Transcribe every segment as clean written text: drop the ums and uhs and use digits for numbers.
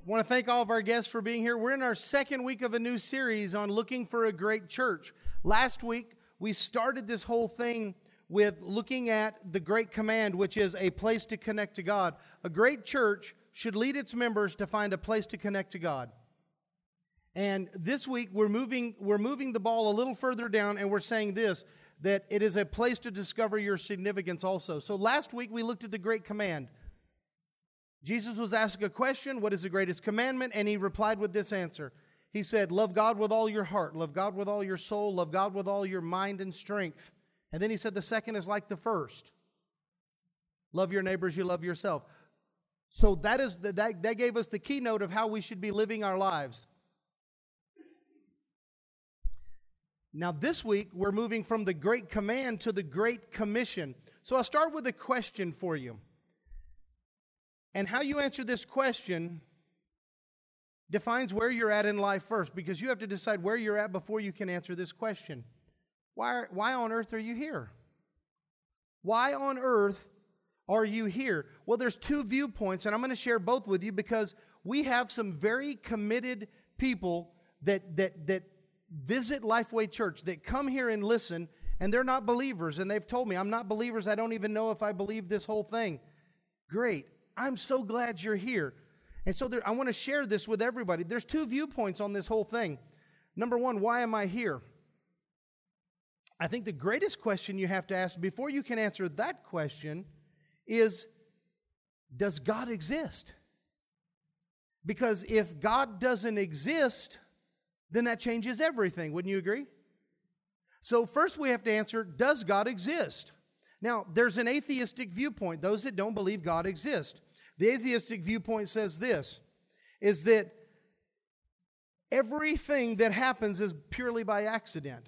I want to thank all of our guests for being here. We're in our second week of a new series on looking for a great church. Last week, we started this whole thing with looking at the Great Command, which is a place to connect to God. A great church should lead its members to find a place to connect to God. And this week, we're moving the ball a little further down, and we're saying this, that it is a place to discover your significance also. So last week, we looked at the Great Command. Jesus was asked a question, what is the greatest commandment? And he replied with this answer. He said, love God with all your heart, love God with all your soul, love God with all your mind and strength. And then he said the second is like the first. Love your neighbors, you love yourself. So that gave us the keynote of how we should be living our lives. Now this week, we're moving from the Great Command to the Great Commission. So I'll start with a question for you. And how you answer this question defines where you're at in life first, because you have to decide where you're at before you can answer this question. Why on earth are you here? Why on earth are you here? Well, there's two viewpoints, and I'm going to share both with you because we have some very committed people that visit Lifeway Church, that come here and listen, and they're not believers, and they've told me, I'm not believers, I don't even know if I believe this whole thing. Great. I'm so glad you're here. And so I want to share this with everybody. There's two viewpoints on this whole thing. Number one, why am I here? I think the greatest question you have to ask before you can answer that question is, does God exist? Because if God doesn't exist, then that changes everything. Wouldn't you agree? So first we have to answer, does God exist? Now, there's an atheistic viewpoint, those that don't believe God exists. The atheistic viewpoint says this, is that everything that happens is purely by accident.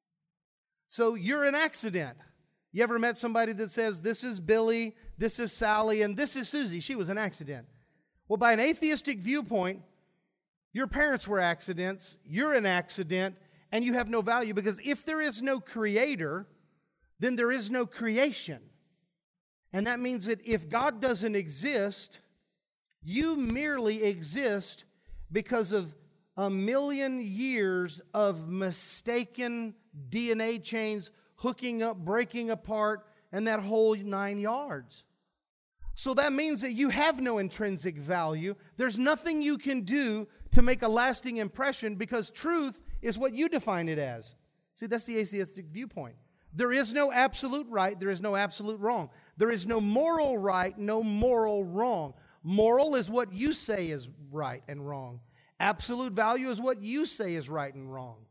So you're an accident. You ever met somebody that says, this is Billy, this is Sally, and this is Susie? She was an accident. Well, by an atheistic viewpoint, your parents were accidents, you're an accident, and you have no value, because if there is no creator, then there is no creation. And that means that if God doesn't exist, you merely exist because of a million years of mistaken DNA chains hooking up, breaking apart, and that whole 9 yards. So that means that you have no intrinsic value. There's nothing you can do to make a lasting impression because truth is what you define it as. See, that's the atheistic viewpoint. There is no absolute right, there is no absolute wrong. There is no moral right, no moral wrong. Moral is what you say is right and wrong. Absolute value is what you say is right and wrong.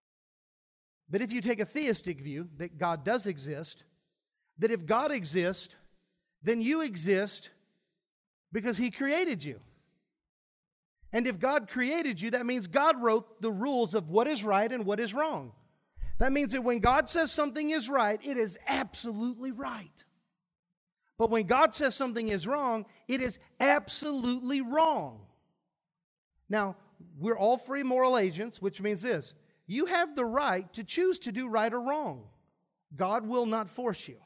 But if you take a theistic view, that God does exist, that if God exists, then you exist because He created you. And if God created you, that means God wrote the rules of what is right and what is wrong. That means that when God says something is right, it is absolutely right. But when God says something is wrong, it is absolutely wrong. Now, we're all free moral agents, which means this. You have the right to choose to do right or wrong. God will not force you.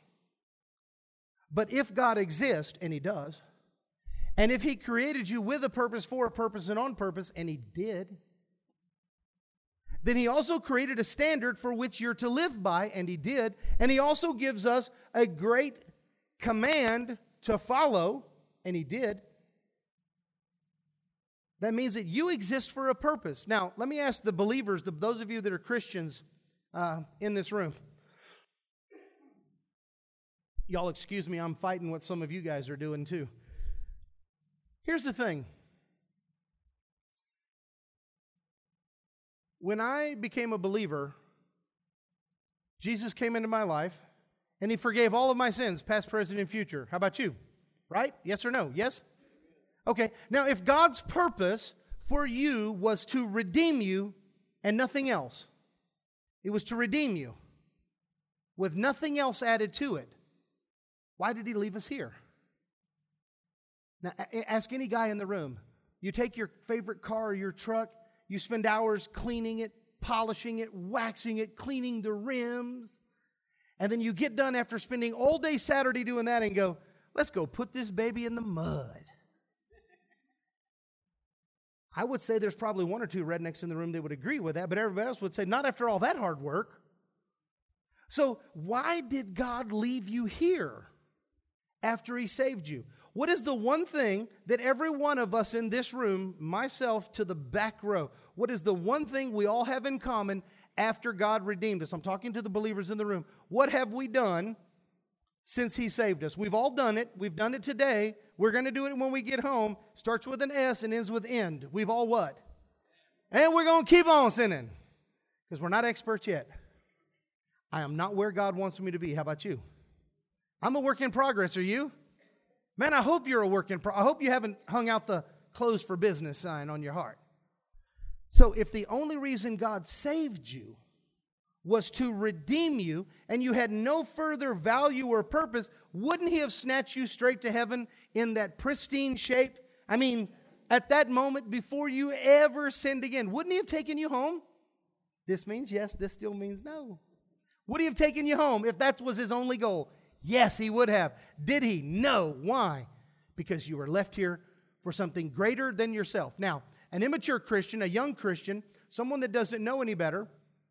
But if God exists, and He does, and if He created you with a purpose, for a purpose, and on purpose, and He did, then He also created a standard for which you're to live by, and He did. And He also gives us a great command to follow, and He did. That means that you exist for a purpose. Now, let me ask the believers, those of you that are Christians in this room. Y'all excuse me, I'm fighting what some of you guys are doing too. Here's the thing. When I became a believer, Jesus came into my life, and He forgave all of my sins, past, present, and future. How about you? Right? Yes or no? Yes? Okay. Now, if God's purpose for you was to redeem you and nothing else, it was to redeem you with nothing else added to it, why did He leave us here? Now, ask any guy in the room. You take your favorite car or your truck, you spend hours cleaning it, polishing it, waxing it, cleaning the rims. And then you get done after spending all day Saturday doing that and go, let's go put this baby in the mud. I would say there's probably one or two rednecks in the room that would agree with that, but everybody else would say, not after all that hard work. So why did God leave you here after He saved you? What is the one thing that every one of us in this room, myself to the back row, what is the one thing we all have in common after God redeemed us? I'm talking to the believers in the room. What have we done since He saved us? We've all done it. We've done it today. We're going to do it when we get home. Starts with an S and ends with end. We've all what? And we're going to keep on sinning because we're not experts yet. I am not where God wants me to be. How about you? I'm a work in progress. Are you? Man, I hope you're a work in progress. I hope you haven't hung out the closed for business sign on your heart. So if the only reason God saved you was to redeem you, and you had no further value or purpose, wouldn't He have snatched you straight to heaven in that pristine shape? I mean, at that moment before you ever sinned again, wouldn't He have taken you home? This means yes, this still means no. Would He have taken you home if that was His only goal? Yes, He would have. Did He? No. Why? Because you were left here for something greater than yourself. Now, an immature Christian, a young Christian, someone that doesn't know any better,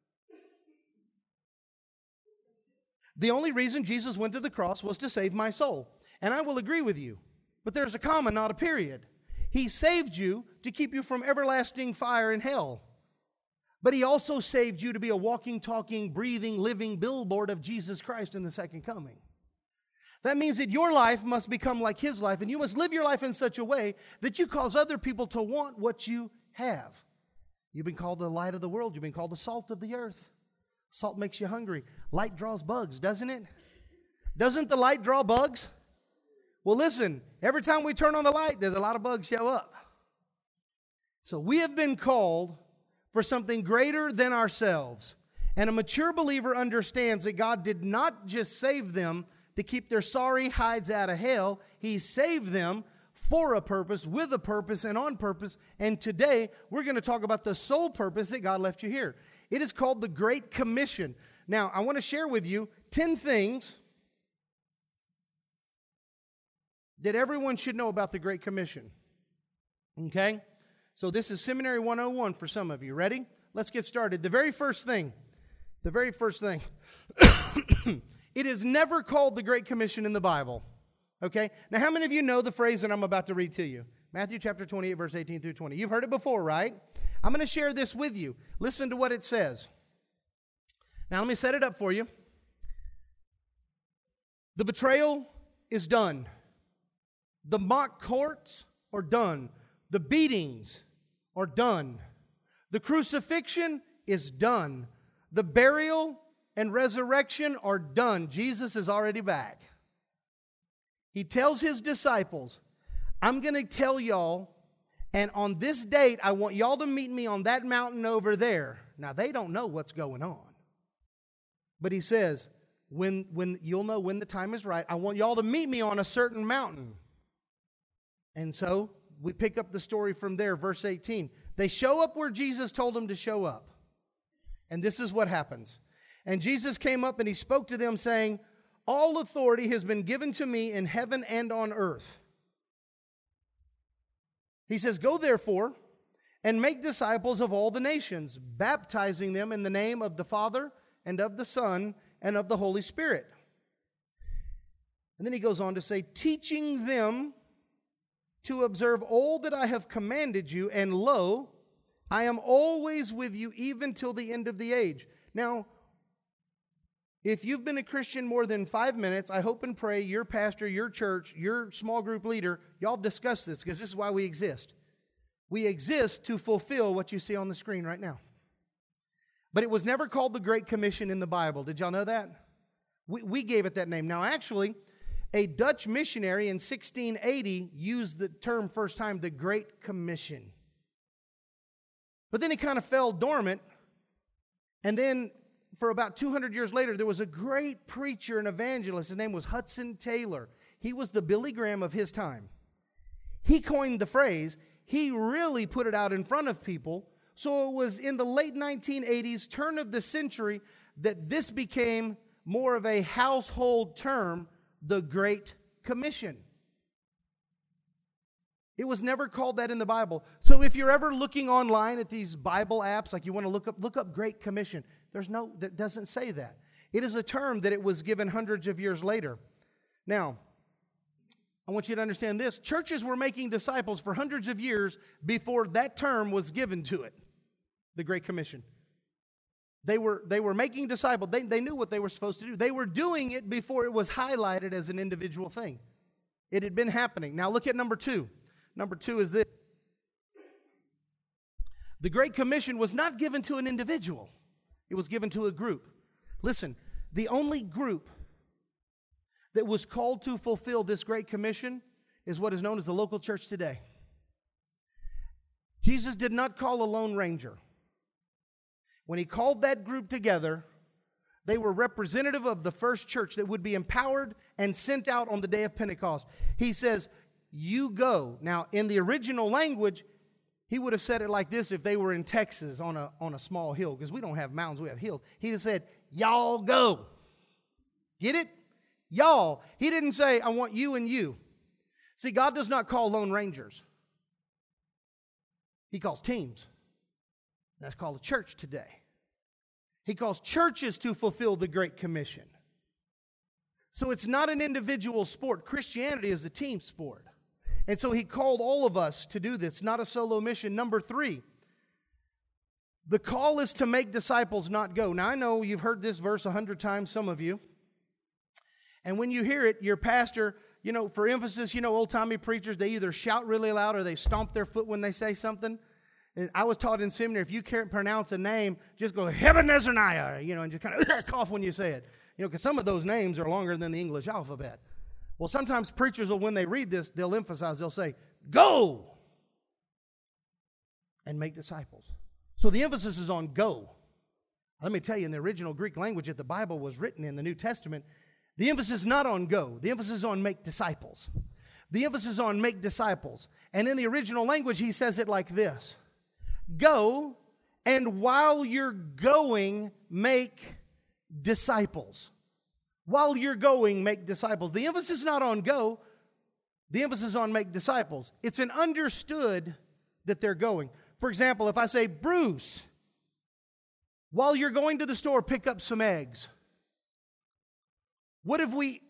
the only reason Jesus went to the cross was to save my soul. And I will agree with you. But there's a comma, not a period. He saved you to keep you from everlasting fire in hell. But He also saved you to be a walking, talking, breathing, living billboard of Jesus Christ in the second coming. That means that your life must become like His life, and you must live your life in such a way that you cause other people to want what you have. You've been called the light of the world. You've been called the salt of the earth. Salt makes you hungry. Light draws bugs, doesn't it? Doesn't the light draw bugs? Well, listen, every time we turn on the light, there's a lot of bugs show up. So we have been called for something greater than ourselves. And a mature believer understands that God did not just save them to keep their sorry hides out of hell. He saved them for a purpose, with a purpose, and on purpose. And today, we're going to talk about the sole purpose that God left you here. It is called the Great Commission. Now, I want to share with you 10 things that everyone should know about the Great Commission. Okay? So this is Seminary 101 for some of you. Ready? Let's get started. The very first thing. It is never called the Great Commission in the Bible. Okay? Now, how many of you know the phrase that I'm about to read to you? Matthew chapter 28, verse 18 through 20. You've heard it before, right? I'm going to share this with you. Listen to what it says. Now, let me set it up for you. The betrayal is done. The mock courts are done. The beatings are done. The crucifixion is done. The burial and resurrection are done. Jesus is already back. He tells His disciples, I'm going to tell y'all, and on this date, I want y'all to meet me on that mountain over there. Now, they don't know what's going on. But He says, when you'll know when the time is right, I want y'all to meet me on a certain mountain. And so, we pick up the story from there, verse 18. They show up where Jesus told them to show up. And this is what happens. And Jesus came up and He spoke to them saying, all authority has been given to me in heaven and on earth. He says, go therefore and make disciples of all the nations, baptizing them in the name of the Father and of the Son and of the Holy Spirit. And then He goes on to say, teaching them to observe all that I have commanded you, and lo, I am always with you even till the end of the age. Now, if you've been a Christian more than 5 minutes, I hope and pray your pastor, your church, your small group leader, y'all discuss this, because this is why we exist. We exist to fulfill what you see on the screen right now. But it was never called the Great Commission in the Bible. Did y'all know that? We gave it that name. Now, actually, a Dutch missionary in 1680 used the term first time, the Great Commission. But then it kind of fell dormant. And then for about 200 years later, there was a great preacher and evangelist. His name was Hudson Taylor. He was the Billy Graham of his time. He coined the phrase. He really put it out in front of people. So it was in the late 1980s, turn of the century, that this became more of a household term, the Great Commission. It was never called that in the Bible. So if you're ever looking online at these Bible apps, like you want to look up Great Commission, that doesn't say that. It is a term that it was given hundreds of years later. Now, I want you to understand this. Churches were making disciples for hundreds of years before that term was given to it, the Great Commission. They were making disciples. They knew what they were supposed to do. They were doing it before it was highlighted as an individual thing. It had been happening. Now look at number 2. Number 2 is this. The Great Commission was not given to an individual. It was given to a group. Listen, the only group that was called to fulfill this Great Commission is what is known as the local church today. Jesus did not call a lone ranger. When he called that group together, they were representative of the first church that would be empowered and sent out on the day of Pentecost. He says, you go. Now, in the original language, he would have said it like this if they were in Texas on a small hill, because we don't have mountains, we have hills. He would have said, y'all go. Get it? Y'all. He didn't say, I want you and you. See, God does not call lone rangers. He calls teams. That's called a church today. He calls churches to fulfill the Great Commission. So it's not an individual sport. Christianity is a team sport. And so he called all of us to do this, not a solo mission. Number 3, the call is to make disciples, not go. Now, I know you've heard this verse 100 times, some of you. And when you hear it, your pastor, for emphasis, old-timey preachers, they either shout really loud or they stomp their foot when they say something. And I was taught in seminary, if you can't pronounce a name, just go, Hebenezerniah, and just kind of cough when you say it. Because some of those names are longer than the English alphabet. Well, sometimes preachers will, when they read this, they'll emphasize, they'll say, go and make disciples. So the emphasis is on go. Let me tell you, in the original Greek language that the Bible was written in, the New Testament, the emphasis is not on go. The emphasis is on make disciples. The emphasis is on make disciples. And in the original language, he says it like this. Go, and while you're going, make disciples. While you're going, make disciples. The emphasis is not on go. The emphasis is on make disciples. It's an understood that they're going. For example, if I say, Bruce, while you're going to the store, pick up some eggs. What have we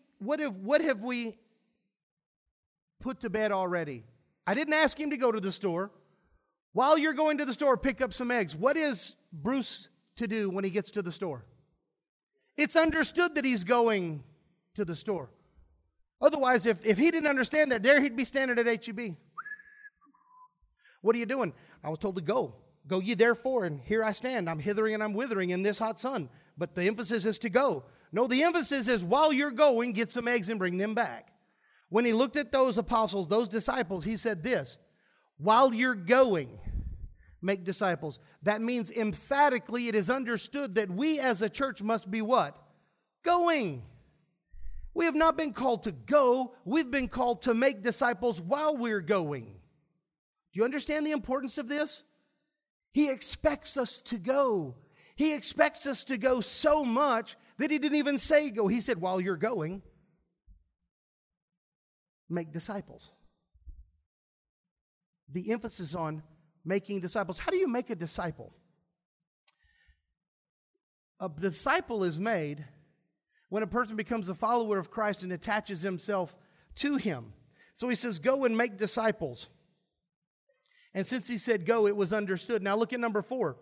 put to bed already? I didn't ask him to go to the store. While you're going to the store, pick up some eggs. What is Bruce to do when he gets to the store? It's understood that he's going to the store. Otherwise, if he didn't understand that, there he'd be standing at H-E-B. What are you doing? I was told to go. Go ye therefore, and here I stand. I'm hithering and I'm withering in this hot sun. But the emphasis is to go. No, the emphasis is while you're going, get some eggs and bring them back. When he looked at those apostles, those disciples, he said this, while you're going, make disciples. That means emphatically it is understood that we as a church must be what? Going. We have not been called to go. We've been called to make disciples while we're going. Do you understand the importance of this? He expects us to go. He expects us to go so much that he didn't even say go. He said, while you're going, make disciples. The emphasis on making disciples. How do you make a disciple? A disciple is made when a person becomes a follower of Christ and attaches himself to him. So he says, go and make disciples. And since he said go, it was understood. Now look at number 4.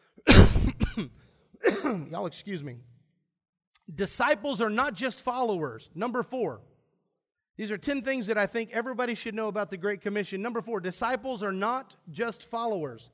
Y'all excuse me. Disciples are not just followers. Number 4. These are 10 things that I think everybody should know about the Great Commission. Number 4, disciples are not just followers.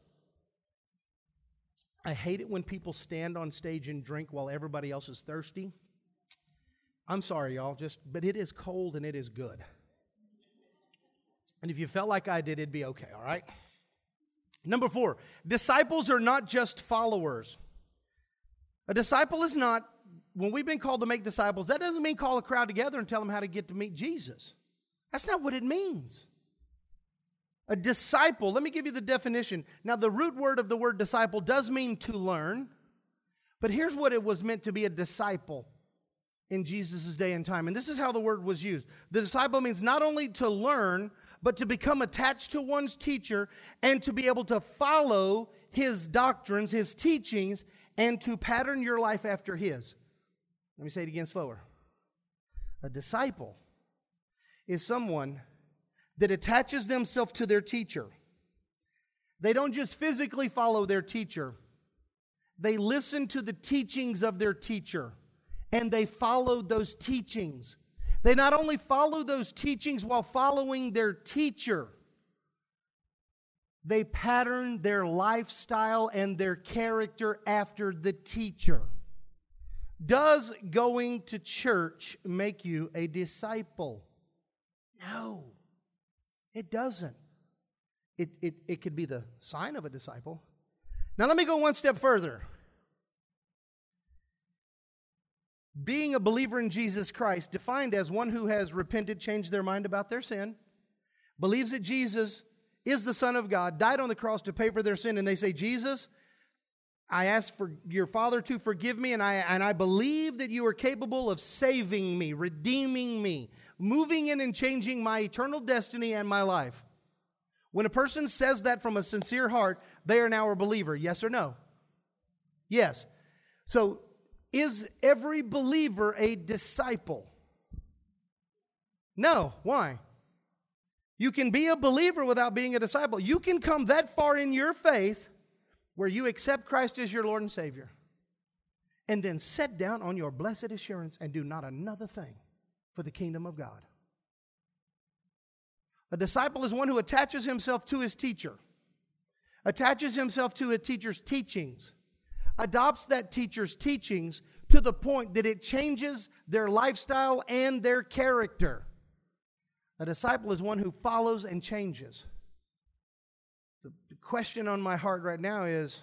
I hate it when people stand on stage and drink while everybody else is thirsty. I'm sorry, y'all, but it is cold and it is good. And if you felt like I did, it'd be okay, all right? Number 4, disciples are not just followers. A disciple is not, when we've been called to make disciples, that doesn't mean call a crowd together and tell them how to get to meet Jesus. That's not what it means. A disciple, let me give you the definition. Now, the root word of the word disciple does mean to learn, but here's what it was meant to be: a disciple in Jesus' day and time. And this is how the word was used. The disciple means not only to learn, but to become attached to one's teacher and to be able to follow his doctrines, his teachings, and to pattern your life after his. Let me say it again slower. A disciple is someone that attaches themselves to their teacher. They don't just physically follow their teacher. They listen to the teachings of their teacher, and they follow those teachings. They not only follow those teachings while following their teacher, they pattern their lifestyle and their character after the teacher. Does going to church make you a disciple? No, it doesn't. It could be the sign of a disciple. Now let me go one step further. Being a believer in Jesus Christ, defined as one who has repented, changed their mind about their sin, believes that Jesus is the Son of God, died on the cross to pay for their sin, and they say, Jesus, I ask for your Father to forgive me, and I believe that you are capable of saving me, redeeming me, moving in and changing my eternal destiny and my life. When a person says that from a sincere heart, they are now a believer. Yes or no? Yes. So, is every believer a disciple? No. Why? You can be a believer without being a disciple. You can come that far in your faith where you accept Christ as your Lord and Savior, and then sit down on your blessed assurance and do not another thing for the kingdom of God. A disciple is one who attaches himself to his teacher, attaches himself to a teacher's teachings, adopts that teacher's teachings to the point that it changes their lifestyle and their character. A disciple is one who follows and changes. The question on my heart right now is,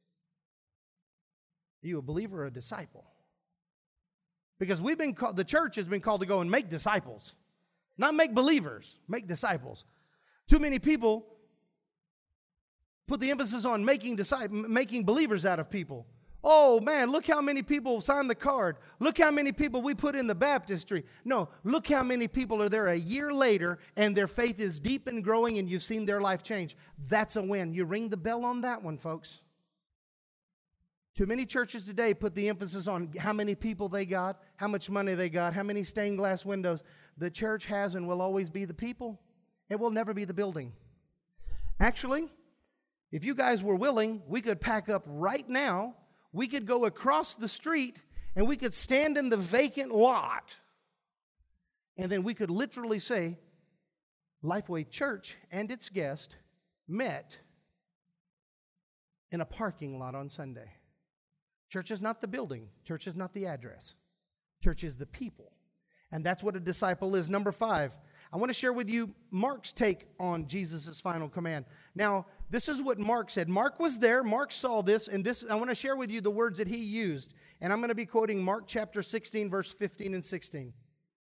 are you a believer or a disciple? Because the church has been called to go and make disciples. Not make believers, make disciples. Too many people put the emphasis on making believers out of people. Oh man, look how many people signed the card. Look how many people we put in the baptistry. No, look how many people are there a year later and their faith is deep and growing and you've seen their life change. That's a win. You ring the bell on that one, folks. Too many churches today put the emphasis on how many people they got, how much money they got, how many stained glass windows. The church has and will always be the people. It will never be the building. Actually, if you guys were willing, we could pack up right now. We could go across the street and we could stand in the vacant lot. And then we could literally say, Lifeway Church and its guest met in a parking lot on Sunday. Church is not the building. Church is not the address. Church is the people. And that's what a disciple is. Number 5, I want to share with you Mark's take on Jesus' final command. Now, this is what Mark said. Mark was there. Mark saw this. And I want to share with you the words that he used. And I'm going to be quoting Mark chapter 16, verse 15 and 16.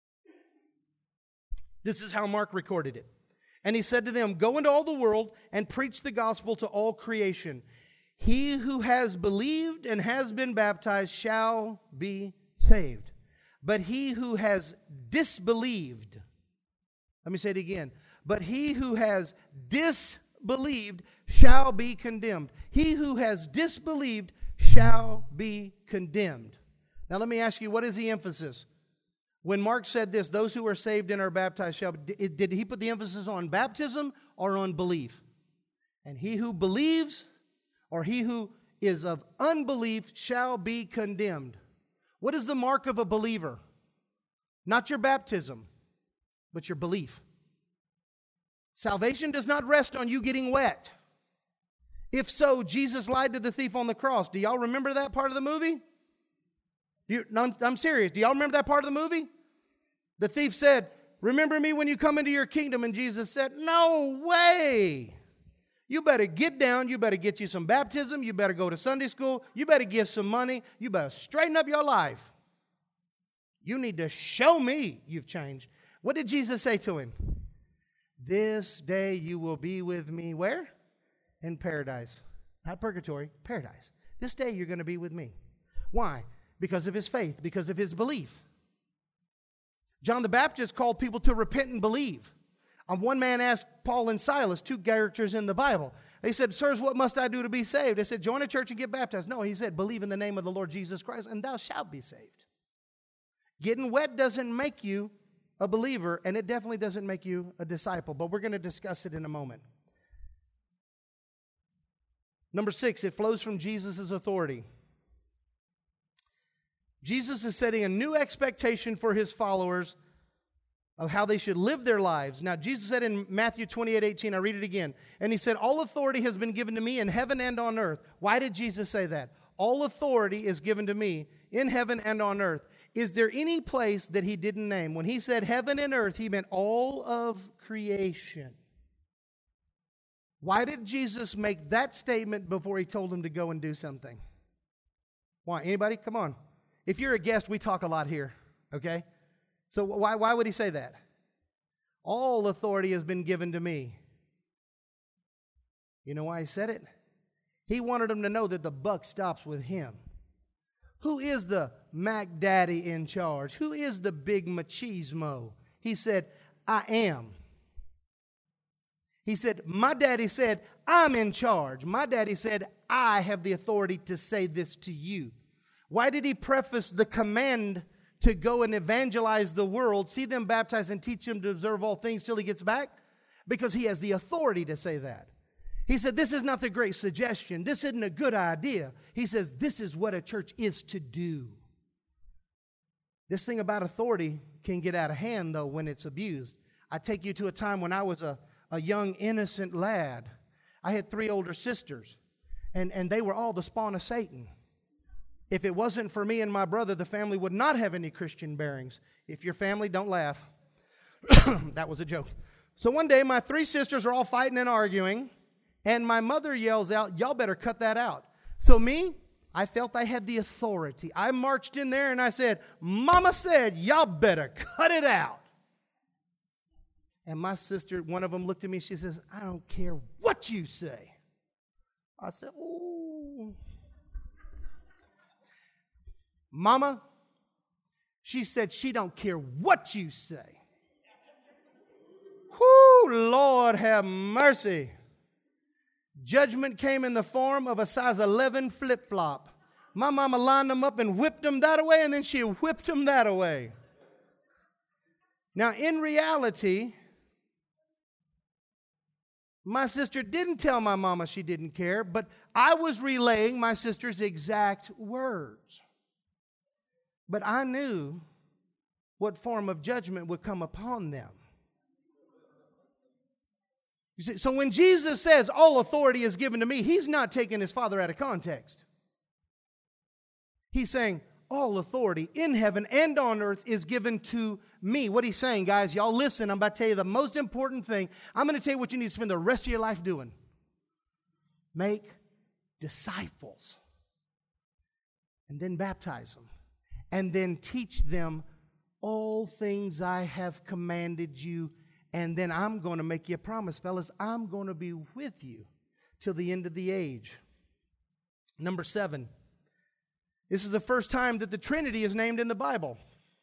This is how Mark recorded it. And he said to them, "Go into all the world and preach the gospel to all creation. He who has believed and has been baptized shall be saved. But he who has disbelieved," let me say it again, "but he who has disbelieved shall be condemned." He who has disbelieved shall be condemned. Now let me ask you, what is the emphasis? When Mark said this, those who are saved and are baptized shall, did he put the emphasis on baptism or on belief? And he who believes or he who is of unbelief shall be condemned. What is the mark of a believer? Not your baptism, but your belief. Salvation does not rest on you getting wet. If so, Jesus lied to the thief on the cross. Do y'all remember that part of the movie? I'm serious. Do y'all remember that part of the movie? The thief said, "Remember me when you come into your kingdom." And Jesus said, "No way. You better get down. You better get you some baptism. You better go to Sunday school. You better give some money. You better straighten up your life. You need to show me you've changed." What did Jesus say to him? "This day you will be with me," where? In paradise. Not purgatory, paradise. This day you're going to be with me. Why? Because of his faith, because of his belief. John the Baptist called people to repent and believe. One man asked Paul and Silas, two characters in the Bible. They said, sirs, what must I do to be saved? They said, join a church and get baptized. No, he said, believe in the name of the Lord Jesus Christ, and thou shalt be saved. Getting wet doesn't make you a believer, and it definitely doesn't make you a disciple, but we're going to discuss it in a moment. Number 6, it flows from Jesus' authority. Jesus is setting a new expectation for his followers of how they should live their lives. Now, Jesus said in Matthew 28:18, I read it again, and he said, all authority has been given to me in heaven and on earth. Why did Jesus say that? All authority is given to me in heaven and on earth. Is there any place that he didn't name? When he said heaven and earth, he meant all of creation. Why did Jesus make that statement before he told them to go and do something? Why? Anybody? Come on. If you're a guest, we talk a lot here, okay? So why would he say that? All authority has been given to me. You know why he said it? He wanted them to know that the buck stops with him. Who is the Mac Daddy in charge? Who is the big machismo? He said, I am. He said, my daddy said, I'm in charge. My daddy said, I have the authority to say this to you. Why did he preface the command to go and evangelize the world, see them baptized and teach them to observe all things till he gets back? Because he has the authority to say that. He said, this is not the great suggestion. This isn't a good idea. He says, this is what a church is to do. This thing about authority can get out of hand, though, when it's abused. I take you to a time when I was a young, innocent lad. I had 3 older sisters, and they were all the spawn of Satan. If it wasn't for me and my brother, the family would not have any Christian bearings. If your family, don't laugh. That was a joke. So one day, my 3 sisters are all fighting and arguing, and my mother yells out, y'all better cut that out. So me, I felt I had the authority. I marched in there and I said, Mama said, y'all better cut it out. And my sister, one of them looked at me, she says, I don't care what you say. I said, ooh. Mama, she said she don't care what you say. Whoo, Lord have mercy. Judgment came in the form of a size 11 flip-flop. My mama lined them up and whipped them that away, and then she whipped them that away. Now, in reality, my sister didn't tell my mama she didn't care, but I was relaying my sister's exact words. But I knew what form of judgment would come upon them. You see, so when Jesus says, all authority is given to me, he's not taking his Father out of context. He's saying, all authority in heaven and on earth is given to me. What he's saying, guys, y'all listen, I'm about to tell you the most important thing. I'm going to tell you what you need to spend the rest of your life doing. Make disciples. And then baptize them. And then teach them all things I have commanded you. And then I'm going to make you a promise, fellas. I'm going to be with you till the end of the age. Number 7. This is the first time that the Trinity is named in the Bible.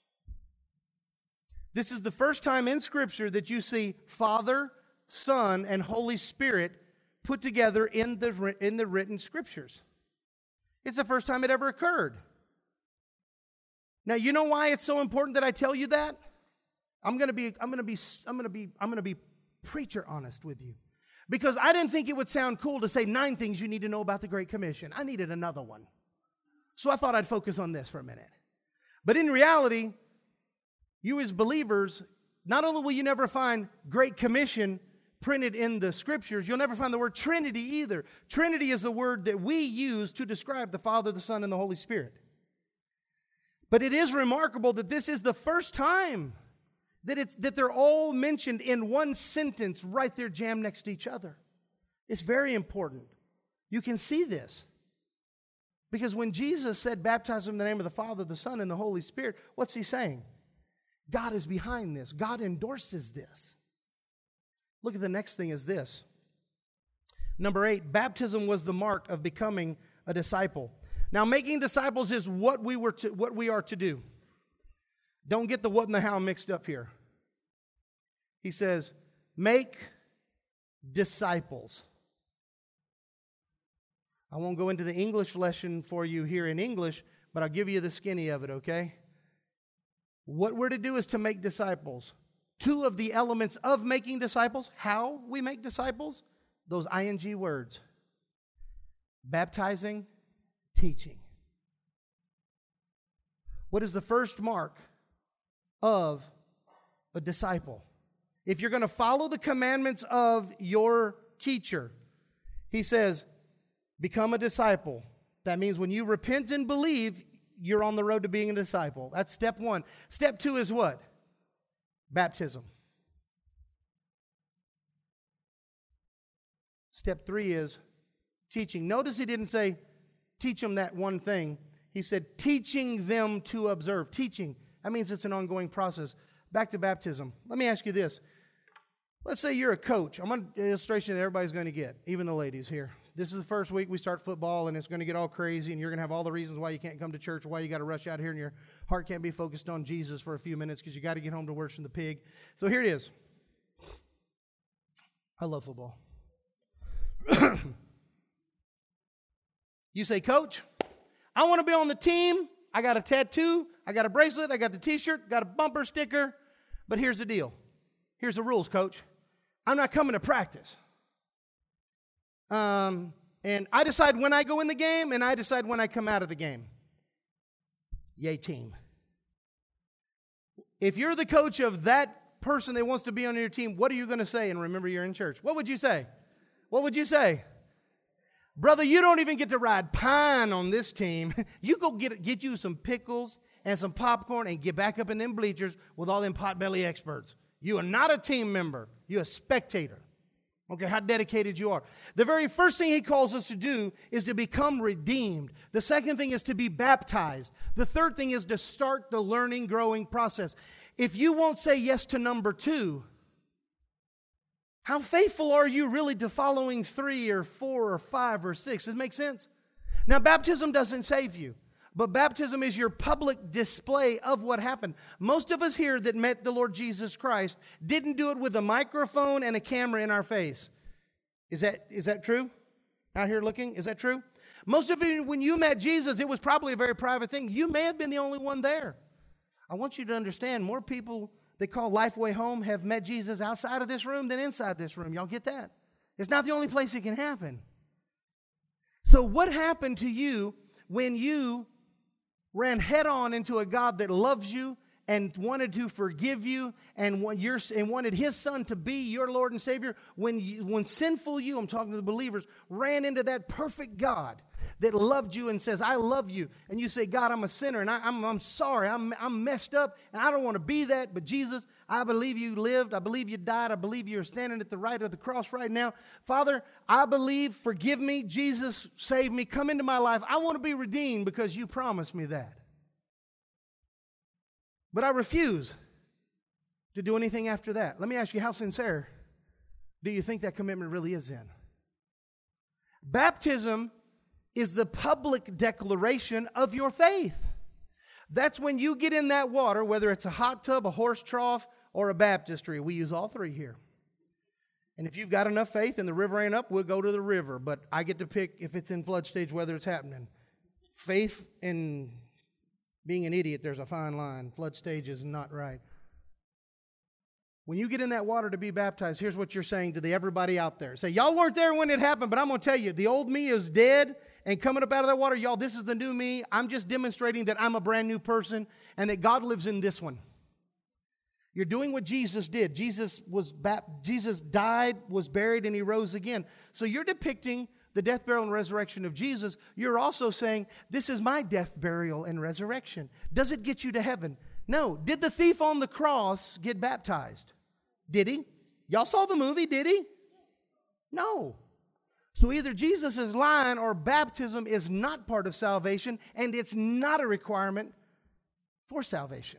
This is the first time in Scripture that you see Father, Son, and Holy Spirit put together in the written Scriptures. It's the first time it ever occurred. Now, you know why it's so important that I tell you that? I'm going to be preacher honest with you. Because I didn't think it would sound cool to say 9 things you need to know about the Great Commission. I needed another one. So I thought I'd focus on this for a minute. But in reality, you as believers, not only will you never find Great Commission printed in the Scriptures, you'll never find the word Trinity either. Trinity is the word that we use to describe the Father, the Son, and the Holy Spirit. But it is remarkable that this is the first time that they're all mentioned in one sentence right there jammed next to each other. It's very important. You can see this. Because when Jesus said, baptize them in the name of the Father, the Son, and the Holy Spirit, what's he saying? God is behind this. God endorses this. Look at the next thing is this. Number 8, baptism was the mark of becoming a disciple. Now, making disciples is what we are to do. Don't get the what and the how mixed up here. He says, make disciples. I won't go into the English lesson for you here in English, but I'll give you the skinny of it, okay? What we're to do is to make disciples. Two of the elements of making disciples, how we make disciples, those ing words. Baptizing, teaching. What is the first mark of a disciple? If you're going to follow the commandments of your teacher, he says, become a disciple. That means when you repent and believe, you're on the road to being a disciple. That's step one. Step two is what? Baptism. Step three is teaching. Notice he didn't say, teach them that one thing. He said, teaching them to observe. Teaching. That means it's an ongoing process. Back to baptism. Let me ask you this. Let's say you're a coach. I'm on an illustration that everybody's going to get, even the ladies here. This is the first week we start football, and it's going to get all crazy, and you're going to have all the reasons why you can't come to church, why you got to rush out here, and your heart can't be focused on Jesus for a few minutes because you got to get home to worship the pig. So here it is. I love football. You say, Coach, I want to be on the team. I got a tattoo. I got a bracelet. I got the T-shirt. Got a bumper sticker. But here's the deal. Here's the rules, Coach. I'm not coming to practice. And I decide when I go in the game, and I decide when I come out of the game. Yay, team. If you're the coach of that person that wants to be on your team, what are you going to say? And remember, you're in church. What would you say? What would you say? Brother, you don't even get to ride pine on this team. You go get you some pickles and some popcorn and get back up in them bleachers with all them potbelly experts. You are not a team member. You're a spectator. Okay, how dedicated you are. The very first thing he calls us to do is to become redeemed. The second thing is to be baptized. The third thing is to start the learning, growing process. If you won't say yes to number 2, how faithful are you really to following 3 or 4 or 5 or 6? Does it make sense? Now, baptism doesn't save you, but baptism is your public display of what happened. Most of us here that met the Lord Jesus Christ didn't do it with a microphone and a camera in our face. Is that true? Out here looking, is that true? Most of you, when you met Jesus, it was probably a very private thing. You may have been the only one there. I want you to understand, more people they call Lifeway home have met Jesus outside of this room than inside this room. Y'all get that? It's not the only place it can happen. So what happened to you when you ran head on into a God that loves you and wanted to forgive you and wanted His Son to be your Lord and Savior? When sinful you, I'm talking to the believers, ran into that perfect God that loved you and says, I love you. And you say, God, I'm a sinner and I'm sorry. I'm messed up and I don't want to be that. But Jesus, I believe you lived. I believe you died. I believe you're standing at the right of the cross right now. Father, I believe. Forgive me. Jesus, save me. Come into my life. I want to be redeemed because you promised me that. But I refuse to do anything after that. Let me ask you, how sincere do you think that commitment really is in? Baptism is the public declaration of your faith. That's when you get in that water, whether it's a hot tub, a horse trough, or a baptistry. We use all three here. And if you've got enough faith and the river ain't up, we'll go to the river. But I get to pick if it's in flood stage, whether it's happening. Faith and being an idiot, there's a fine line. Flood stage is not right. When you get in that water to be baptized, here's what you're saying to everybody out there. Say, y'all weren't there when it happened, but I'm going to tell you, the old me is dead and coming up out of that water. Y'all, this is the new me. I'm just demonstrating that I'm a brand new person and that God lives in this one. You're doing what Jesus did. Jesus died, was buried, and He rose again. So you're depicting the death, burial, and resurrection of Jesus. You're also saying, this is my death, burial, and resurrection. Does it get you to heaven? No. Did the thief on the cross get baptized? Did he? Y'all saw the movie, did he? No. So either Jesus is lying or baptism is not part of salvation, and it's not a requirement for salvation.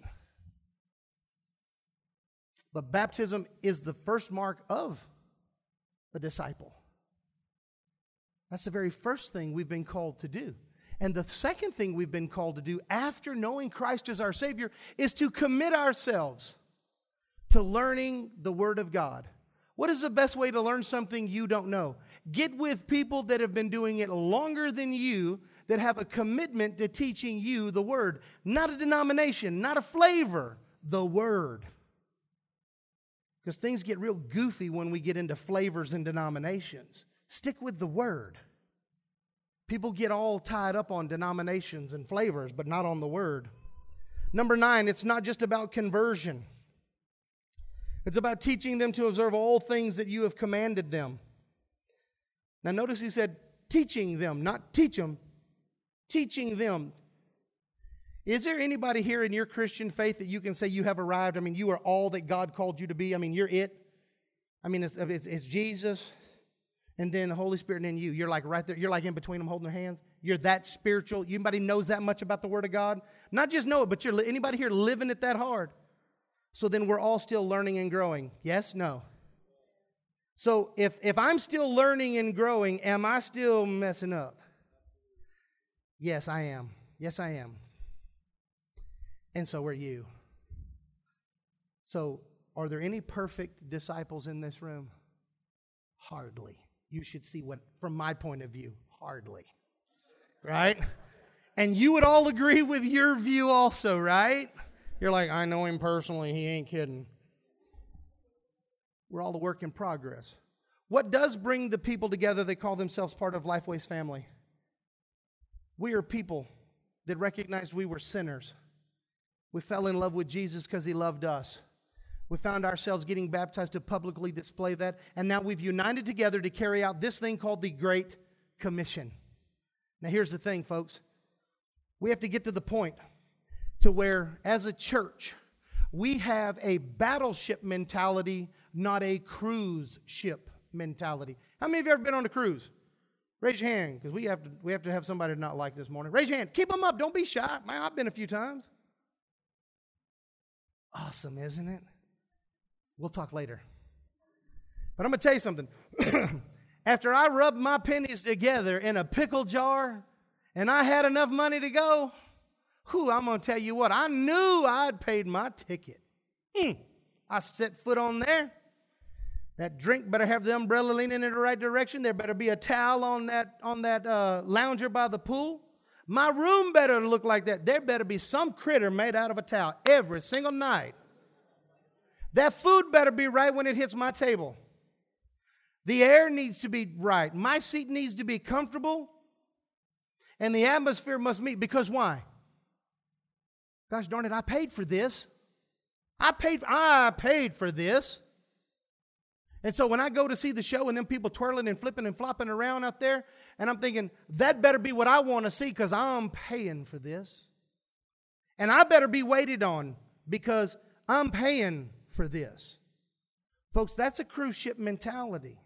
But baptism is the first mark of a disciple. That's the very first thing we've been called to do. And the second thing we've been called to do after knowing Christ as our Savior is to commit ourselves to learning the Word of God. What is the best way to learn something you don't know? Get with people that have been doing it longer than you, that have a commitment to teaching you the Word. Not a denomination, not a flavor, the Word. Because things get real goofy when we get into flavors and denominations. Stick with the Word. People get all tied up on denominations and flavors, but not on the Word. Number 9, it's not just about conversion. It's about teaching them to observe all things that you have commanded them. Now notice he said teaching them, not teach them, teaching them. Is there anybody here in your Christian faith that you can say you have arrived? I mean, you are all that God called you to be. I mean, you're it. I mean, it's Jesus and then the Holy Spirit and then you. You're like right there. You're like in between them holding their hands. You're that spiritual. Anybody knows that much about the Word of God? Not just know it, but anybody here living it that hard? So then we're all still learning and growing. Yes? No? So if I'm still learning and growing, am I still messing up? Yes, I am. Yes, I am. And so are you. So are there any perfect disciples in this room? Hardly. You should see what, from my point of view, hardly. Right? And you would all agree with your view also, right? You're like, I know him personally. He ain't kidding. We're all a work in progress. What does bring the people together that call themselves part of Lifeway's family? We are people that recognized we were sinners. We fell in love with Jesus because He loved us. We found ourselves getting baptized to publicly display that. And now we've united together to carry out this thing called the Great Commission. Now here's the thing, folks. We have to get to the point to where, as a church, we have a battleship mentality, not a cruise ship mentality. How many of you have ever been on a cruise? Raise your hand, because we have to have somebody not like this morning. Raise your hand. Keep them up. Don't be shy. Man, I've been a few times. Awesome, isn't it? We'll talk later. But I'm going to tell you something. After I rubbed my pennies together in a pickle jar and I had enough money to go, I'm going to tell you what, I knew I'd paid my ticket. I set foot on there. That drink better have the umbrella leaning in the right direction. There better be a towel on that lounger by the pool. My room better look like that. There better be some critter made out of a towel every single night. That food better be right when it hits my table. The air needs to be right. My seat needs to be comfortable. And the atmosphere must meet. Because why? Gosh darn it, I paid for this. I paid for this. And so when I go to see the show and then people twirling and flipping and flopping around out there, and I'm thinking, that better be what I want to see because I'm paying for this. And I better be waited on because I'm paying for this. Folks, that's a cruise ship mentality.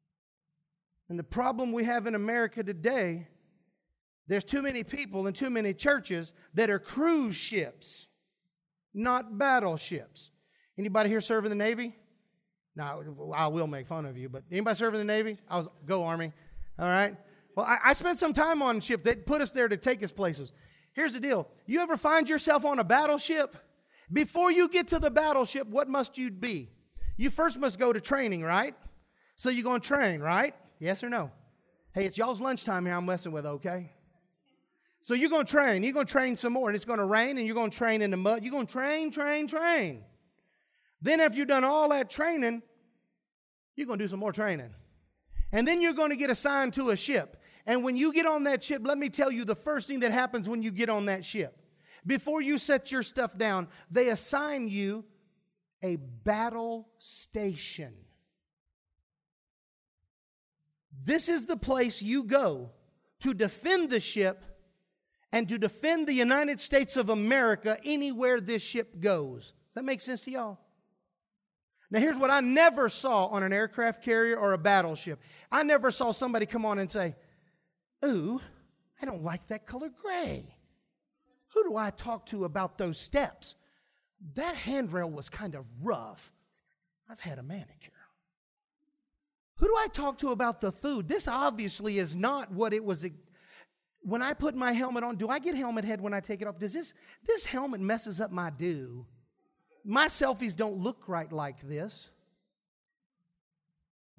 And the problem we have in America today, there's too many people and too many churches that are cruise ships, not battleships. Anybody here serve in the Navy? No, I will make fun of you, but anybody serve in the Navy? Go Army. All right. Well, I spent some time on ship. They put us there to take us places. Here's the deal. You ever find yourself on a battleship? Before you get to the battleship, what must you be? You first must go to training, right? So you're going to train, right? Yes or no? Hey, it's y'all's lunchtime here I'm messing with, okay? So you're going to train. You're going to train some more, and it's going to rain, and you're going to train in the mud. You're going to train. Then after you've done all that training, you're going to do some more training. And then you're going to get assigned to a ship. And when you get on that ship, let me tell you the first thing that happens when you get on that ship. Before you set your stuff down, they assign you a battle station. This is the place you go to defend the ship and to defend the United States of America anywhere this ship goes. Does that make sense to y'all? Now, here's what I never saw on an aircraft carrier or a battleship. I never saw somebody come on and say, ooh, I don't like that color gray. Who do I talk to about those steps? That handrail was kind of rough. I've had a manicure. Who do I talk to about the food? This obviously is not what it was. When I put my helmet on, do I get helmet head when I take it off? Does this helmet messes up my do? My selfies don't look right like this.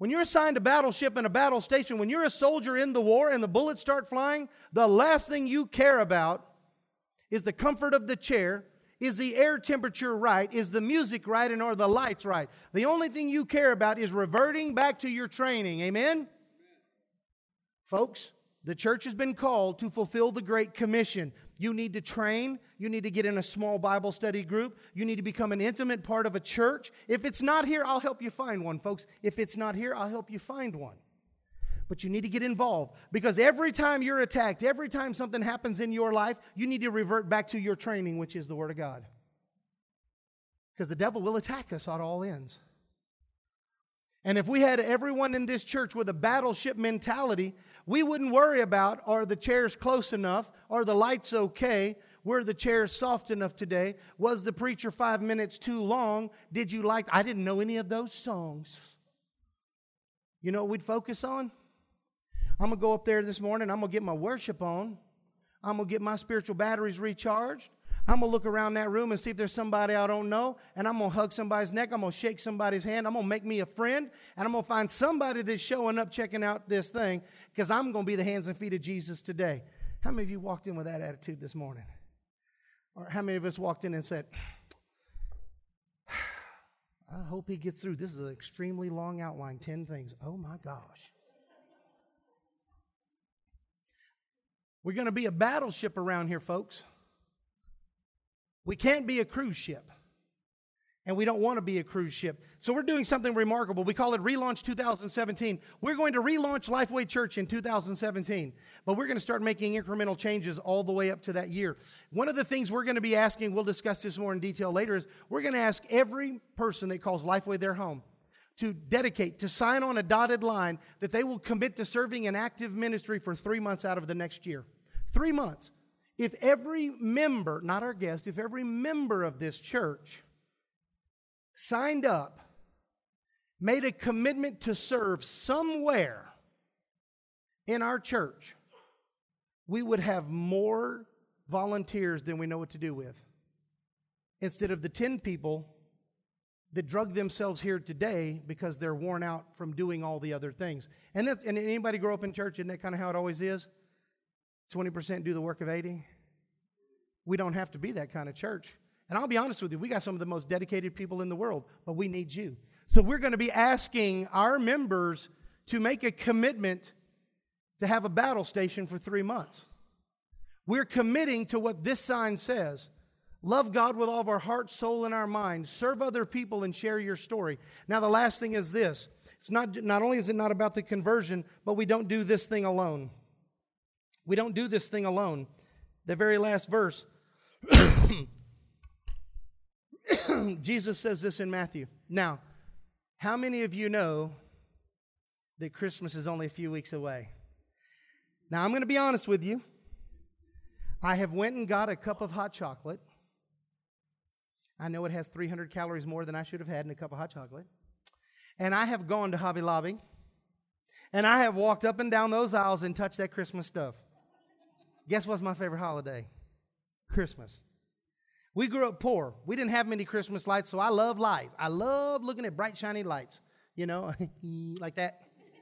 When you're assigned a battleship and a battle station, when you're a soldier in the war and the bullets start flying, the last thing you care about is the comfort of the chair, is the air temperature right, is the music right, and are the lights right. The only thing you care about is reverting back to your training. Amen? Folks, the church has been called to fulfill the Great Commission. You need to train. You need to get in a small Bible study group. You need to become an intimate part of a church. If it's not here, I'll help you find one, folks. If it's not here, I'll help you find one. But you need to get involved, because every time you're attacked, every time something happens in your life, you need to revert back to your training, which is the Word of God. Because the devil will attack us at all ends. And if we had everyone in this church with a battleship mentality, we wouldn't worry about, are the chairs close enough? Are the lights okay? Were the chairs soft enough today? Was the preacher 5 minutes too long? Did you like, I didn't know any of those songs. You know what we'd focus on? I'm going to go up there this morning. I'm going to get my worship on. I'm going to get my spiritual batteries recharged. I'm going to look around that room and see if there's somebody I don't know, and I'm going to hug somebody's neck. I'm going to shake somebody's hand. I'm going to make me a friend, and I'm going to find somebody that's showing up, checking out this thing, because I'm going to be the hands and feet of Jesus today. How many of you walked in with that attitude this morning? Or how many of us walked in and said, I hope he gets through. This is an extremely long outline, 10 things. Oh, my gosh. We're going to be a battleship around here, folks. We can't be a cruise ship, and we don't want to be a cruise ship. So we're doing something remarkable. We call it Relaunch 2017. We're going to relaunch Lifeway Church in 2017, but we're going to start making incremental changes all the way up to that year. One of the things we're going to be asking, we'll discuss this more in detail later, is we're going to ask every person that calls Lifeway their home to dedicate, to sign on a dotted line that they will commit to serving an active ministry for 3 months out of the next year. 3 months. If every member, not our guest, if every member of this church signed up, made a commitment to serve somewhere in our church, we would have more volunteers than we know what to do with. Instead of the 10 people that drug themselves here today because they're worn out from doing all the other things. And anybody grow up in church, isn't that kind of how it always is? 20% do the work of 80. We don't have to be that kind of church. And I'll be honest with you, we got some of the most dedicated people in the world, but we need you. So we're going to be asking our members to make a commitment to have a battle station for 3 months. We're committing to what this sign says. Love God with all of our heart, soul, and our mind. Serve other people and share your story. Now the last thing is this. It's not only is it not about the conversion, but we don't do this thing alone. We don't do this thing alone. The very last verse, Jesus says this in Matthew. Now, how many of you know that Christmas is only a few weeks away? Now, I'm going to be honest with you. I have went and got a cup of hot chocolate. I know it has 300 calories more than I should have had in a cup of hot chocolate. And I have gone to Hobby Lobby. And I have walked up and down those aisles and touched that Christmas stuff. Guess what's my favorite holiday? Christmas. We grew up poor. We didn't have many Christmas lights, so I love lights. I love looking at bright, shiny lights, you know, like that.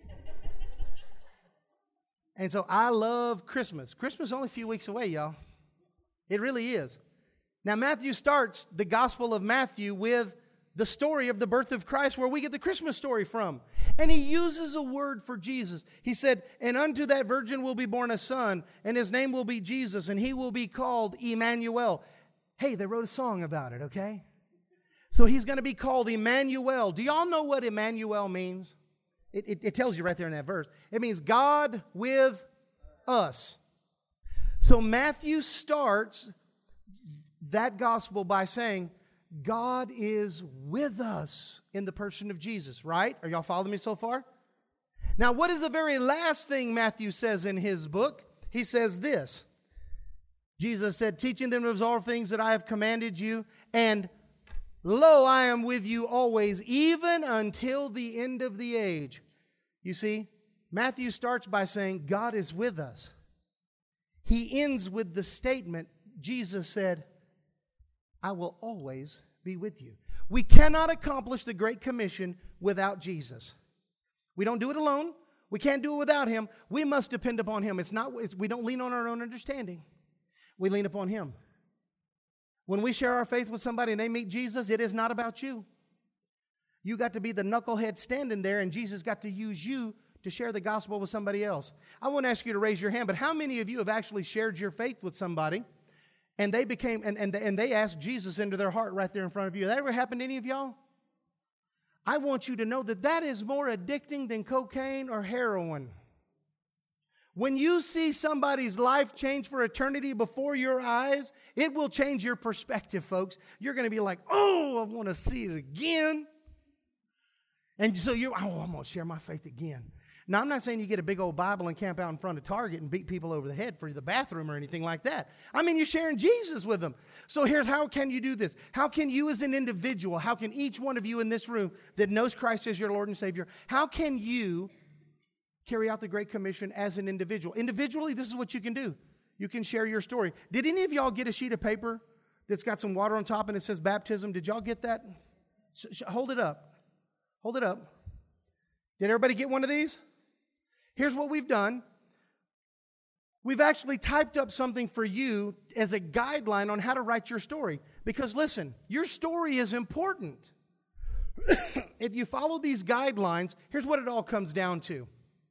And so I love Christmas. Christmas is only a few weeks away, y'all. It really is. Now, Matthew starts the Gospel of Matthew with the story of the birth of Christ, where we get the Christmas story from. And he uses a word for Jesus. He said, and unto that virgin will be born a son, and his name will be Jesus, and he will be called Emmanuel. Hey, they wrote a song about it, okay? So he's going to be called Emmanuel. Do y'all know what Emmanuel means? It tells you right there in that verse. It means God with us. So Matthew starts that gospel by saying, God is with us in the person of Jesus, right? Are y'all following me so far? Now, what is the very last thing Matthew says in his book? He says this. Jesus said, teaching them to observe things that I have commanded you, and lo, I am with you always, even until the end of the age. You see, Matthew starts by saying, God is with us. He ends with the statement, Jesus said, I will always be with you. We cannot accomplish the Great Commission without Jesus. We don't do it alone. We can't do it without Him. We must depend upon Him. We don't lean on our own understanding. We lean upon Him. When we share our faith with somebody and they meet Jesus, it is not about you. You got to be the knucklehead standing there, and Jesus got to use you to share the gospel with somebody else. I won't ask you to raise your hand, but how many of you have actually shared your faith with somebody and they became and they asked Jesus into their heart right there in front of you? That ever happened to any of y'all? I want you to know that is more addicting than cocaine or heroin. When you see somebody's life change for eternity before your eyes, it will change your perspective, folks. You're going to be like, oh, I want to see it again. And so I'm going to share my faith again. Now, I'm not saying you get a big old Bible and camp out in front of Target and beat people over the head for the bathroom or anything like that. I mean, you're sharing Jesus with them. So here's how can you do this? How can you as an individual, how can each one of you in this room that knows Christ as your Lord and Savior, how can you carry out the Great Commission as an individual? Individually, this is what you can do. You can share your story. Did any of y'all get a sheet of paper that's got some water on top and it says baptism? Did y'all get that? Hold it up. Hold it up. Did everybody get one of these? Here's what we've done. We've actually typed up something for you as a guideline on how to write your story. Because listen, your story is important. If you follow these guidelines, here's what it all comes down to.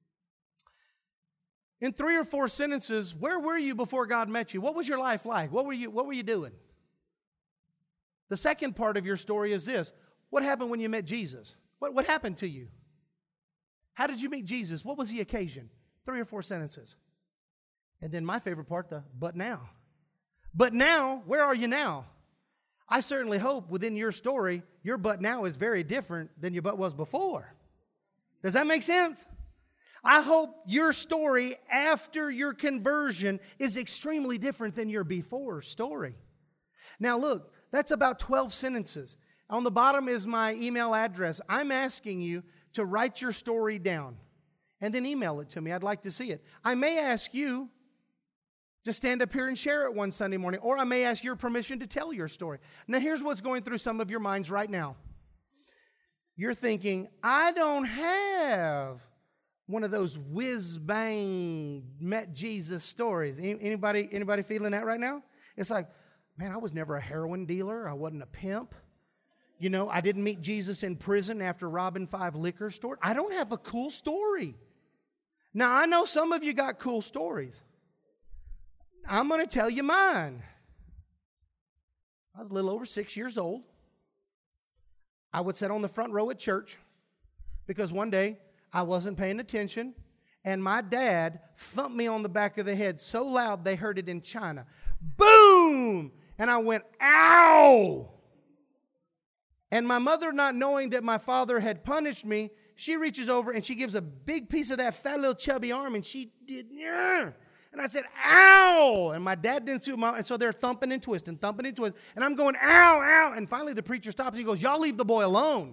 In 3 or 4 sentences, where were you before God met you? What was your life like? What were you doing? The second part of your story is this. What happened when you met Jesus? What happened to you? How did you meet Jesus? What was the occasion? 3 or 4 sentences. And then my favorite part, the but now. But now, where are you now? I certainly hope within your story, your but now is very different than your but was before. Does that make sense? I hope your story after your conversion is extremely different than your before story. Now look, that's about 12 sentences. On the bottom is my email address. I'm asking you to write your story down and then email it to me. I'd like to see it. I may ask you to stand up here and share it one Sunday morning, or I may ask your permission to tell your story. Now, here's what's going through some of your minds right now. You're thinking, I don't have one of those whiz-bang met Jesus stories. Anybody feeling that right now? It's like, man, I was never a heroin dealer. I wasn't a pimp. You know, I didn't meet Jesus in prison after robbing 5 liquor stores. I don't have a cool story. Now, I know some of you got cool stories. I'm going to tell you mine. I was a little over 6 years old. I would sit on the front row at church because one day I wasn't paying attention and my dad thumped me on the back of the head so loud they heard it in China. Boom! And I went, ow! And my mother, not knowing that my father had punished me, she reaches over and she gives a big piece of that fat little chubby arm and she did, and I said, ow! And my dad didn't see and so they're thumping and twisting. And I'm going, ow, ow! And finally the preacher stops and he goes, y'all leave the boy alone.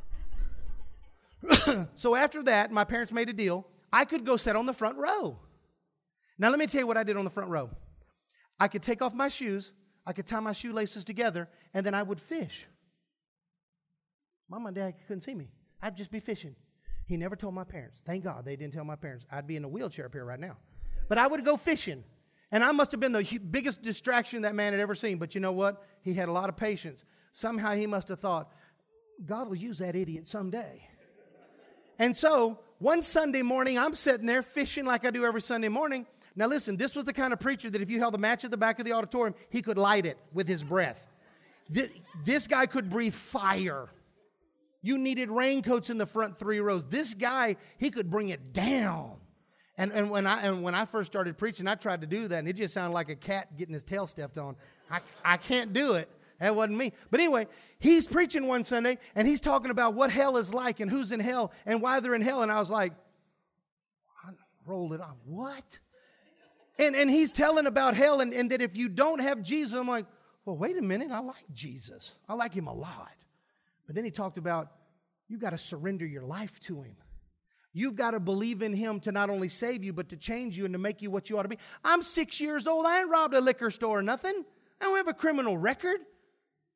So after that, my parents made a deal. I could go sit on the front row. Now let me tell you what I did on the front row. I could take off my shoes, I could tie my shoelaces together, and then I would fish. Mom and Dad couldn't see me. I'd just be fishing. He never told my parents. Thank God they didn't tell my parents. I'd be in a wheelchair up here right now. But I would go fishing. And I must have been the biggest distraction that man had ever seen. But you know what? He had a lot of patience. Somehow he must have thought, God will use that idiot someday. And so one Sunday morning, I'm sitting there fishing like I do every Sunday morning. Now listen, this was the kind of preacher that if you held a match at the back of the auditorium, he could light it with his breath. This guy could breathe fire. You needed raincoats in the front 3 rows. This guy, he could bring it down. And when I first started preaching, I tried to do that, and it just sounded like a cat getting his tail stepped on. I can't do it. That wasn't me. But anyway, he's preaching one Sunday, and he's talking about what hell is like and who's in hell and why they're in hell. And I was like, I rolled it on. What? And he's telling about hell and that if you don't have Jesus, I'm like, well, wait a minute. I like Jesus. I like him a lot. But then he talked about you got to surrender your life to him. You've got to believe in him to not only save you, but to change you and to make you what you ought to be. I'm 6 years old. I ain't robbed a liquor store or nothing. I don't have a criminal record.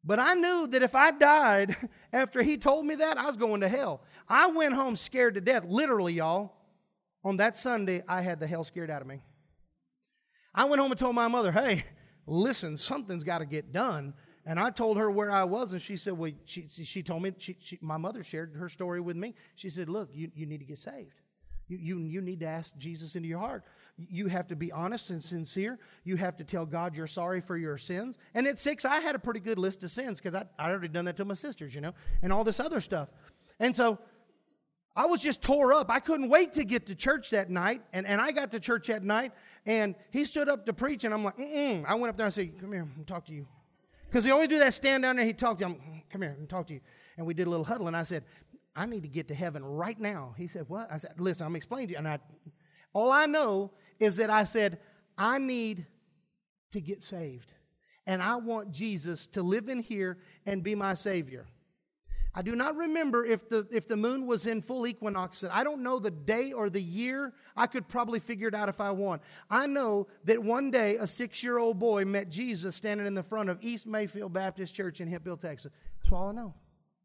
But I knew that if I died after he told me that, I was going to hell. I went home scared to death. Literally, y'all. On that Sunday, I had the hell scared out of me. I went home and told my mother, hey, listen, something's got to get done. And I told her where I was, and she said, well, she told me, my mother shared her story with me. She said, look, you need to get saved. You need to ask Jesus into your heart. You have to be honest and sincere. You have to tell God you're sorry for your sins. And at 6, I had a pretty good list of sins because I already done that to my sisters, and all this other stuff. And so I was just tore up. I couldn't wait to get to church that night. And I got to church that night, and he stood up to preach, and I'm like, I went up there and said, come here, I'll talk to you. Because he always do that, stand down there, he'd talk to you. Come here, and talk to you. And we did a little huddle, and I said, I need to get to heaven right now. He said, what? I said, listen, I'm explaining to you. And all I know is that I said, I need to get saved. And I want Jesus to live in here and be my Savior. I do not remember if the moon was in full equinox. I don't know the day or the year. I could probably figure it out if I want. I know that one day a 6-year-old boy met Jesus standing in the front of East Mayfield Baptist Church in Hemphill, Texas. That's all I know.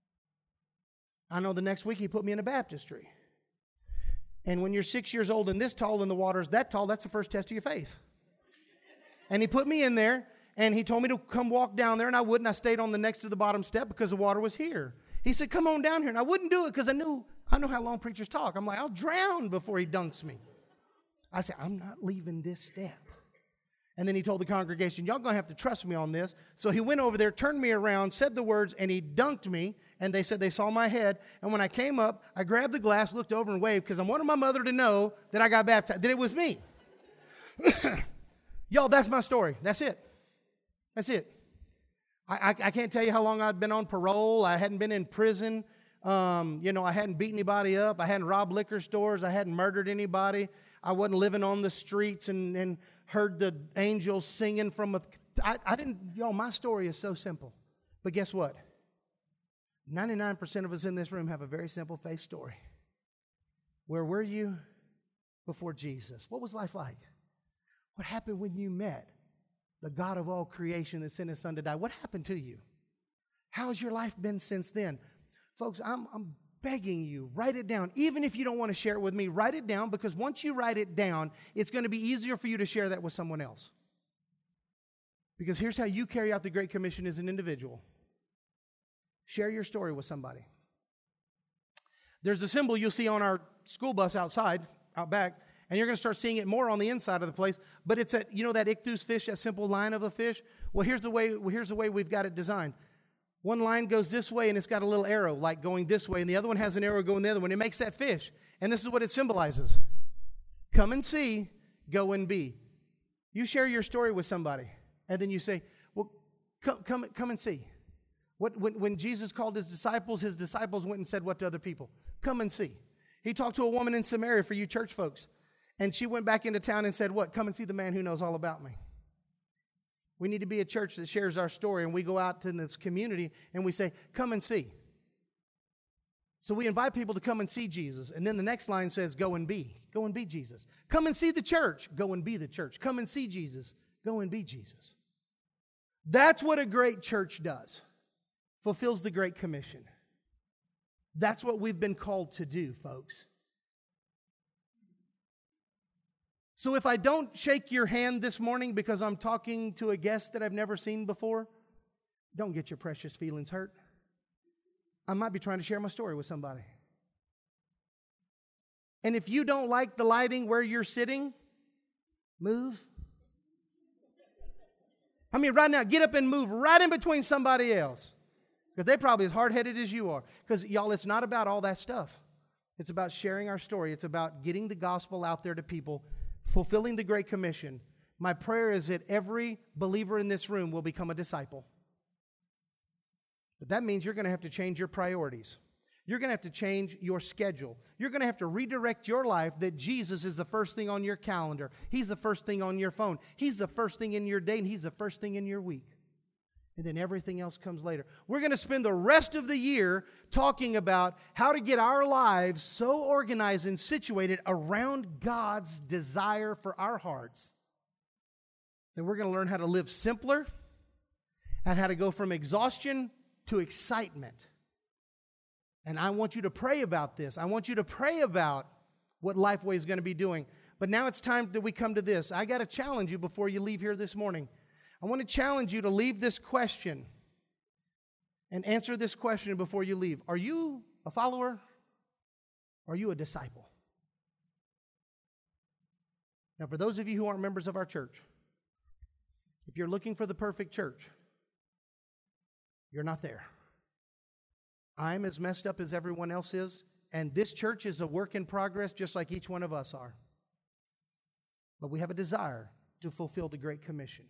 I know the next week he put me in a baptistry. And when you're 6 years old and this tall and the water's that tall, that's the first test of your faith. And he put me in there, and he told me to come walk down there, and I wouldn't. I stayed on the next to the bottom step because the water was here. He said, come on down here. And I wouldn't do it because I know how long preachers talk. I'm like, I'll drown before he dunks me. I said, I'm not leaving this step. And then he told the congregation, y'all going to have to trust me on this. So he went over there, turned me around, said the words, and he dunked me. And they said they saw my head. And when I came up, I grabbed the glass, looked over and waved because I wanted my mother to know that I got baptized, that it was me. Y'all, that's my story. That's it. That's it. I can't tell you how long I'd been on parole. I hadn't been in prison. I hadn't beat anybody up. I hadn't robbed liquor stores. I hadn't murdered anybody. I wasn't living on the streets and heard the angels singing from I didn't, my story is so simple. But guess what? 99% of us in this room have a very simple faith story. Where were you before Jesus? What was life like? What happened when you met the God of all creation that sent His Son to die? What happened to you? How has your life been since then? Folks, I'm begging you, write it down. Even if you don't want to share it with me, write it down, because once you write it down, it's going to be easier for you to share that with someone else. Because here's how you carry out the Great Commission as an individual. Share your story with somebody. There's a symbol you'll see on our school bus out back, and you're going to start seeing it more on the inside of the place. But it's that ichthus fish, that simple line of a fish. Well, here's the way we've got it designed. One line goes this way, and it's got a little arrow, like going this way, and the other one has an arrow going the other one. It makes that fish, and this is what it symbolizes. Come and see, go and be. You share your story with somebody, and then you say, well, come and see. When Jesus called His disciples went and said what to other people? Come and see. He talked to a woman in Samaria, for you church folks, and she went back into town and said what? Come and see the man who knows all about me. We need to be a church that shares our story, and we go out to this community and we say, come and see. So we invite people to come and see Jesus. And then the next line says, go and be. Go and be Jesus. Come and see the church. Go and be the church. Come and see Jesus. Go and be Jesus. That's what a great church does. Fulfills the Great Commission. That's what we've been called to do, folks. So if I don't shake your hand this morning because I'm talking to a guest that I've never seen before, don't get your precious feelings hurt. I might be trying to share my story with somebody. And if you don't like the lighting where you're sitting, move. I mean, right now, get up and move right in between somebody else. Because they're probably as hard-headed as you are. Because, y'all, it's not about all that stuff. It's about sharing our story. It's about getting the gospel out there to people, fulfilling the Great Commission. My prayer is that every believer in this room will become a disciple. But that means you're going to have to change your priorities. You're going to have to change your schedule. You're going to have to redirect your life that Jesus is the first thing on your calendar. He's the first thing on your phone. He's the first thing in your day, and He's the first thing in your week. And then everything else comes later. We're going to spend the rest of the year talking about how to get our lives so organized and situated around God's desire for our hearts that we're going to learn how to live simpler and how to go from exhaustion to excitement. And I want you to pray about this. I want you to pray about what Lifeway is going to be doing. But now it's time that we come to this. I got to challenge you before you leave here this morning. I want to challenge you to leave this question and answer this question before you leave. Are you a follower? Or are you a disciple? Now, for those of you who aren't members of our church, if you're looking for the perfect church, you're not there. I'm as messed up as everyone else is, and this church is a work in progress just like each one of us are. But we have a desire to fulfill the Great Commission.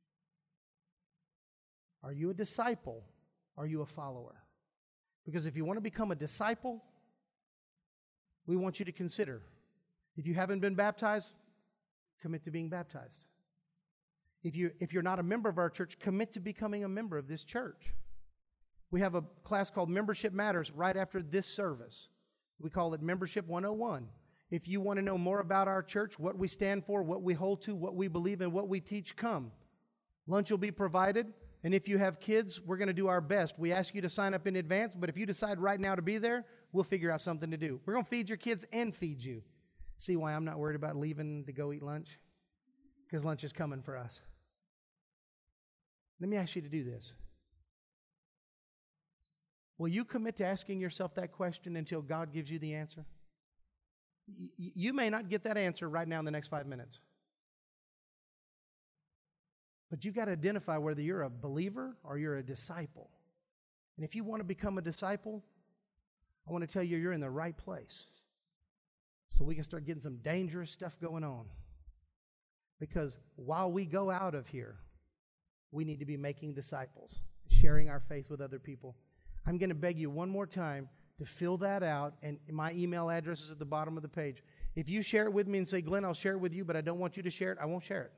Are you a disciple? Are you a follower? Because if you want to become a disciple, we want you to consider, if you haven't been baptized, commit to being baptized. If you're not a member of our church, commit to becoming a member of this church. We have a class called Membership Matters right after this service. We call it Membership 101. If you want to know more about our church, what we stand for, what we hold to, what we believe in, what we teach, come. Lunch will be provided. And if you have kids, we're going to do our best. We ask you to sign up in advance, but if you decide right now to be there, we'll figure out something to do. We're going to feed your kids and feed you. See why I'm not worried about leaving to go eat lunch? Because lunch is coming for us. Let me ask you to do this. Will you commit to asking yourself that question until God gives you the answer? You may not get that answer right now in the next 5 minutes. But you've got to identify whether you're a believer or you're a disciple. And if you want to become a disciple, I want to tell you you're in the right place. So we can start getting some dangerous stuff going on. Because while we go out of here, we need to be making disciples, sharing our faith with other people. I'm going to beg you one more time to fill that out, and my email address is at the bottom of the page. If you share it with me and say, Glenn, I'll share it with you, but I don't want you to share it, I won't share it.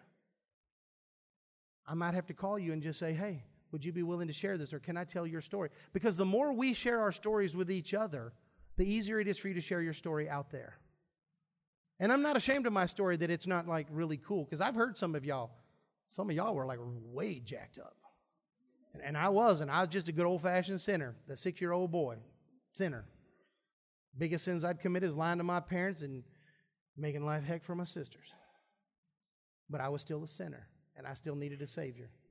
I might have to call you and just say, hey, would you be willing to share this, or can I tell your story? Because the more we share our stories with each other, the easier it is for you to share your story out there. And I'm not ashamed of my story that it's not like really cool, because I've heard some of y'all were like way jacked up. And I wasn't. I was just a good old-fashioned sinner, the 6-year-old boy, sinner. Biggest sins I'd commit is lying to my parents and making life heck for my sisters. But I was still a sinner, and I still needed a Savior.